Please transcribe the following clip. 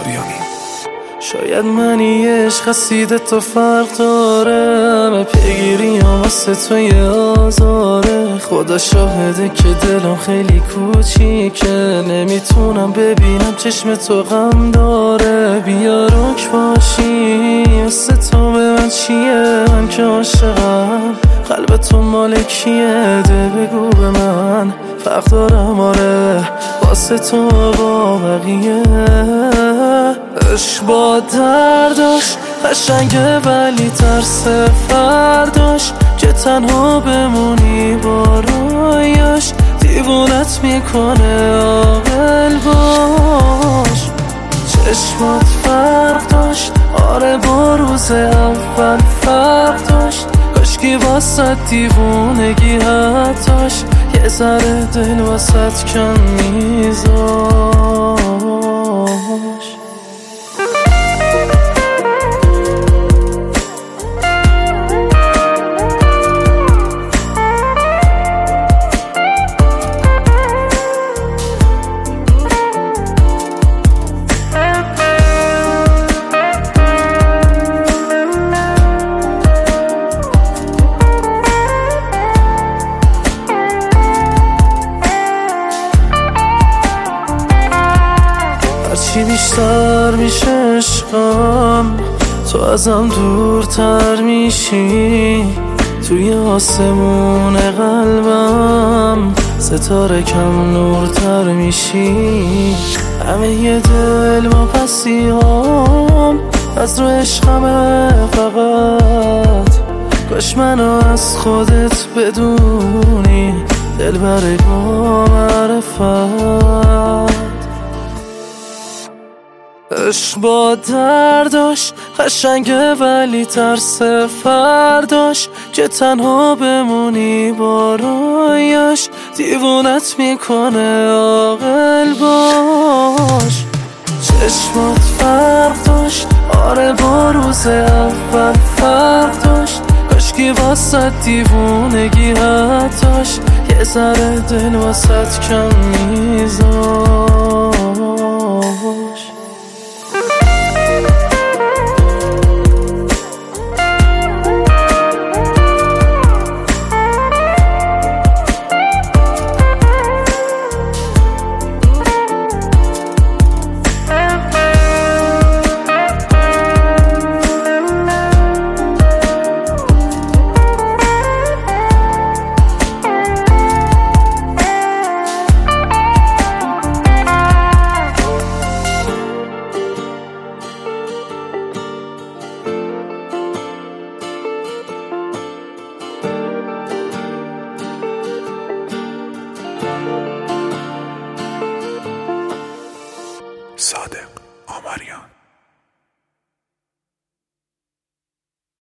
آریانی. شاید منی عشق سیده تو فرق داره، پیگیری هم واسه تو یه آزاره. خدا شاهده که دلم خیلی کوچیکه، نمیتونم ببینم چشم تو غم داره. بیا رک باشی واسه تو به من چیه، من که عاشقم قلب تو مال کیه؟ ده بگو به من فرق دارم آره واسه تو با بقیه. عشق با درداش قشنگه ولی ترس فرداش، که تنها بمونی با رویاش دیوونت میکنه. عاقل باش چشمات فرق داشت آره با روز اول فرق داشت، کاشکی واسه دیوونگی حتاش یه ذره دل واسه کم میذاش. هرچی بیشتر میشه عشقم تو ازم دورتر میشی، توی آسمون قلبم ستاره کم نورتر میشی. همه یه دل با پسی هم از رو عشقمه فقط، کاش منو از خودت بدونی دل بره با معرفت. عشق با درداش قشنگه ولی ترس فرداش، که تنها بمونی با رویاش دیوونت میکنه. عاقل باش چشمات فرق داشت آره با روز اول فرق داشت، کاشکی واسه دیوونگی حتاش یه ذره دل واسه کم میذاش.